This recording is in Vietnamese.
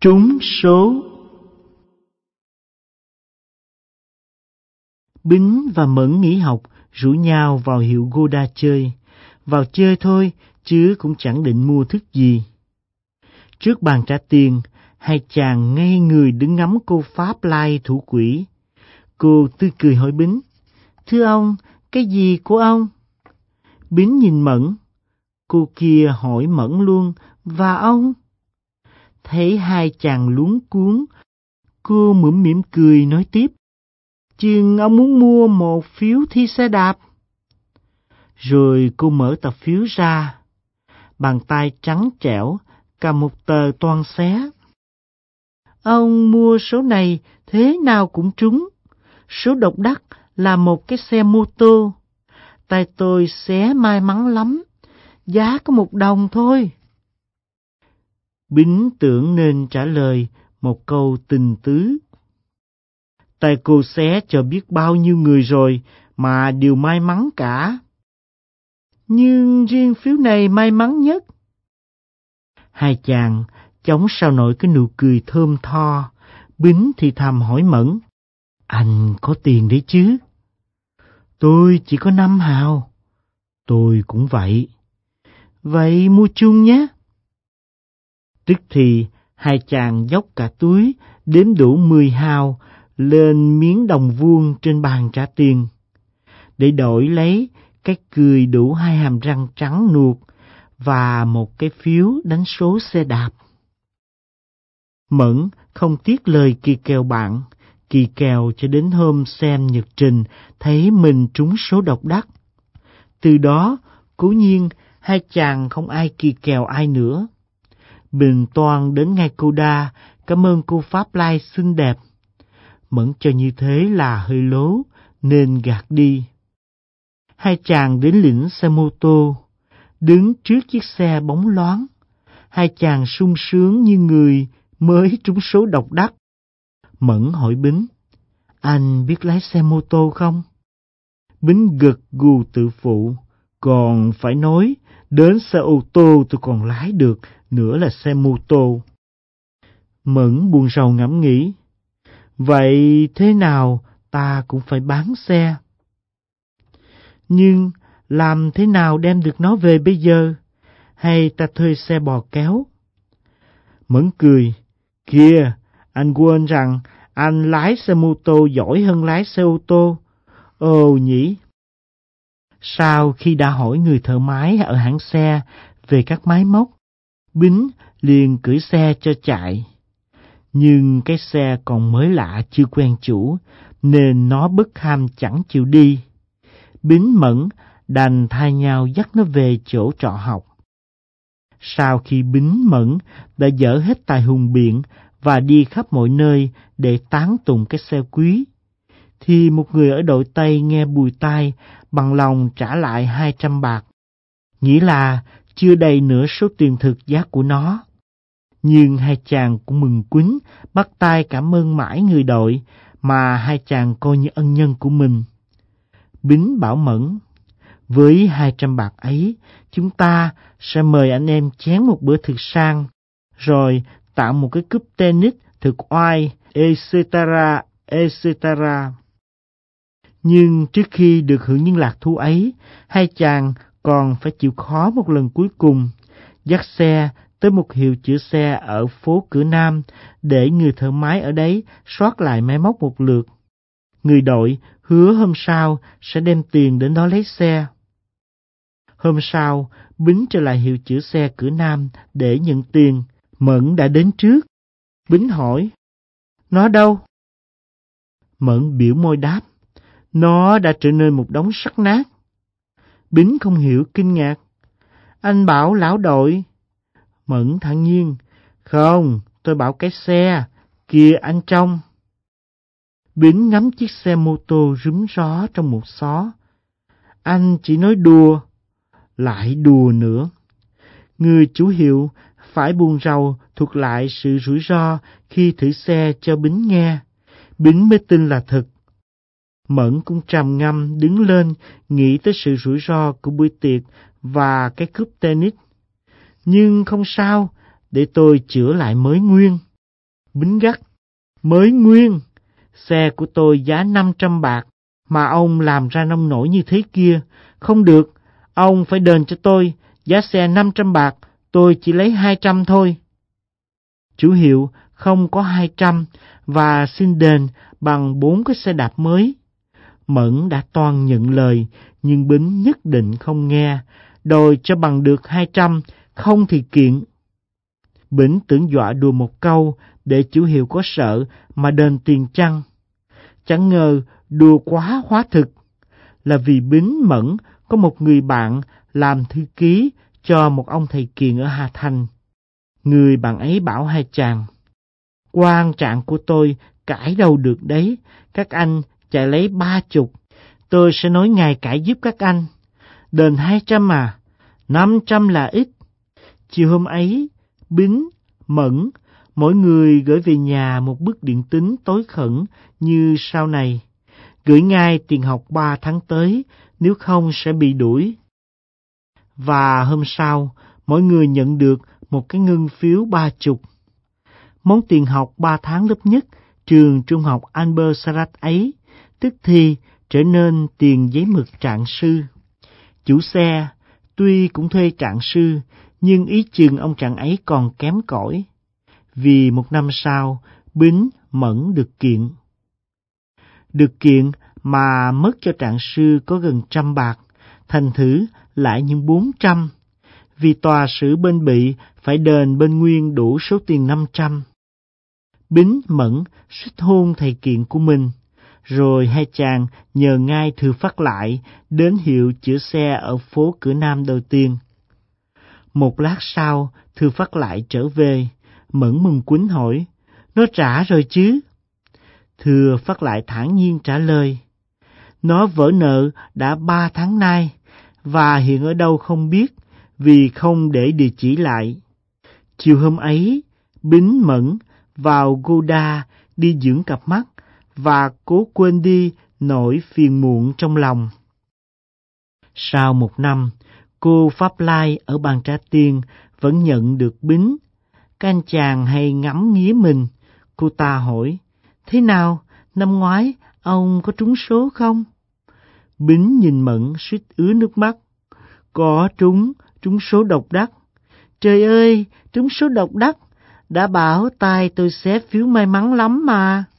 Trúng số. Bính và Mẫn nghỉ học, rủ nhau vào hiệu Goda chơi. Vào chơi thôi, chứ cũng chẳng định mua thức gì. Trước bàn trả tiền, hai chàng ngây người đứng ngắm cô Pháp Lai thủ quỹ. Cô tươi cười hỏi Bính: "Thưa ông, cái gì của ông?" Bính nhìn Mẫn. Cô kia hỏi Mẫn luôn: "Và ông?" Thấy hai chàng luống cuống, cô mũm mỉm cười nói tiếp: "Chừng ông muốn mua một phiếu thi xe đạp." Rồi cô mở tập phiếu ra. Bàn tay trắng trẻo, cầm một tờ toan xé. "Ông mua số này thế nào cũng trúng. Số độc đắc là một cái xe mô tô. Tay tôi xé may mắn lắm. Giá có 1 đồng thôi." Bính tưởng nên trả lời một câu tình tứ: "Tay cô xé cho biết bao nhiêu người rồi, mà đều may mắn cả. Nhưng riêng phiếu này may mắn nhất." Hai chàng chống sao nổi cái nụ cười thơm tho. Bính thì thầm hỏi Mẫn: "Anh có tiền đấy chứ?" "Tôi chỉ có 5 hào." "Tôi cũng vậy." "Vậy mua chung nhé." Tức thì hai chàng dốc cả túi, đếm đủ 10 hào lên miếng đồng vuông trên bàn trả tiền, để đổi lấy cái cười đủ 2 hàm răng trắng nuột và một cái phiếu đánh số xe đạp. Mẫn không tiếc lời kỳ kèo bạn, kỳ kèo cho đến hôm xem nhật trình thấy mình trúng số độc đắc. Từ đó, cố nhiên hai chàng không ai kỳ kèo ai nữa. Bình toan đến ngay Goda cảm ơn cô Pháp Lai xinh đẹp. Mẫn cho như thế là hơi lố, nên gạt đi. Hai chàng đến lĩnh xe mô tô, đứng trước chiếc xe bóng loáng. Hai chàng sung sướng như người mới trúng số độc đắc. Mẫn hỏi Bính: "Anh biết lái xe mô tô không?" Bính gật gù tự phụ: "Còn phải nói, đến xe ô tô tôi còn lái được, nữa là xe mô tô." Mẫn buồn rầu ngẫm nghĩ: "Vậy thế nào ta cũng phải bán xe. Nhưng làm thế nào đem được nó về bây giờ? Hay ta thuê xe bò kéo?" Mẫn cười: "Kìa, anh quên rằng anh lái xe mô tô giỏi hơn lái xe ô tô. Ồ nhỉ." Sau khi đã hỏi người thợ máy ở hãng xe về các máy móc, Bính liền cưỡi xe cho chạy. Nhưng cái xe còn mới lạ chưa quen chủ, nên nó bất ham chẳng chịu đi. Bính Mẫn đành thay nhau dắt nó về chỗ trọ học. Sau khi Bính Mẫn đã dỡ hết tài hùng biện và đi khắp mọi nơi để tán tụng cái xe quý, thì một người ở đội Tây nghe bùi tai bằng lòng trả lại 200 bạc, nghĩa là chưa đầy nửa số tiền thực giá của nó. Nhưng hai chàng cũng mừng quýnh, bắt tay cảm ơn mãi người đội mà hai chàng coi như ân nhân của mình. Bính bảo Mẫn: "Với 200 bạc ấy, chúng ta sẽ mời anh em chén một bữa thực sang, rồi tặng một cái cúp tennis thực oai, etc., etc." Nhưng trước khi được hưởng những lạc thú ấy, hai chàng còn phải chịu khó một lần cuối cùng, dắt xe tới một hiệu chữa xe ở phố Cửa Nam để người thợ máy ở đấy soát lại máy móc một lượt. Người đội hứa hôm sau sẽ đem tiền đến đó lấy xe. Hôm sau, Bính trở lại hiệu chữa xe Cửa Nam để nhận tiền. Mẫn đã đến trước. Bính hỏi: "Nó đâu?" Mẫn biểu môi đáp: "Nó đã trở nên một đống sắt nát." Bính không hiểu, kinh ngạc: "Anh bảo lão đội." Mẫn thản nhiên: "Không, tôi bảo cái xe, kìa anh trông." Bính ngắm chiếc xe mô tô rúm ró trong một xó. "Anh chỉ nói đùa." Lại đùa nữa. Người chủ hiệu phải buồn rầu thuật lại sự rủi ro khi thử xe cho Bính nghe. Bính mới tin là thật. Mẫn cũng trầm ngâm đứng lên, nghĩ tới sự rủi ro của buổi tiệc và cái cúp tennis. "Nhưng không sao, để tôi chữa lại mới nguyên." Bính gắt: mới nguyên, xe của tôi giá 500 bạc, mà ông làm ra nông nổi như thế kia. Không được, ông phải đền cho tôi, giá xe 500 bạc, tôi chỉ lấy 200 thôi. Chủ hiệu không có 200 và xin đền bằng 4 cái xe đạp mới. Mẫn đã toan nhận lời, nhưng Bính nhất định không nghe, đòi cho bằng được 200, không thì kiện. Bính tưởng dọa đùa một câu để chủ hiệu có sợ mà đền tiền chăng. Chẳng ngờ đùa quá hóa thực, là vì Bính Mẫn có một người bạn làm thư ký cho một ông thầy Kiền ở Hà Thành. Người bạn ấy bảo hai chàng: quan trạng của tôi cãi đâu được đấy, các anh chạy lấy 30, tôi sẽ nói ngài cãi giúp các anh. Đền 200 à, 500 là ít. Chiều hôm ấy, Bính, Mẫn, mỗi người gửi về nhà một bức điện tín tối khẩn như sau này: gửi ngay tiền học 3 tháng tới, nếu không sẽ bị đuổi. Và hôm sau, mỗi người nhận được một cái ngân phiếu 30. Món tiền học 3 tháng lớp nhất trường trung học Albert Sarrat ấy, tức thì trở nên tiền giấy mực trạng sư. Chủ xe tuy cũng thuê trạng sư, nhưng ý chừng ông trạng ấy còn kém cỏi. Vì một năm sau, Bính Mẫn được kiện. Được kiện mà mất cho trạng sư có gần 100 bạc, thành thử lại những 400. Vì tòa xử bên bị phải đền bên nguyên đủ số tiền 500. Bính Mẫn suýt hôn thầy kiện của mình, rồi hai chàng nhờ ngay Thư Phát Lại đến hiệu chữa xe ở phố Cửa Nam đầu tiên. Một lát sau, Thư Phát Lại trở về, Mẫn mừng quýnh hỏi: nó trả rồi chứ? Thư Phát Lại thản nhiên trả lời: nó vỡ nợ đã 3 tháng nay, và hiện ở đâu không biết, vì không để địa chỉ lại. Chiều hôm ấy, Bính Mẫn vào Goda đi dưỡng cặp mắt, và cố quên đi nỗi phiền muộn trong lòng. Sau 1 năm, cô Pháp Lai ở Bàn Trà Tiên vẫn nhận được Bính. Các anh chàng hay ngắm nghía mình. Cô ta hỏi: thế nào, năm ngoái ông có trúng số không? Bính nhìn Mẫn suýt ứa nước mắt. Có trúng số độc đắc. Trời ơi, trúng số độc đắc, đã bảo tai tôi xé phiếu may mắn lắm mà.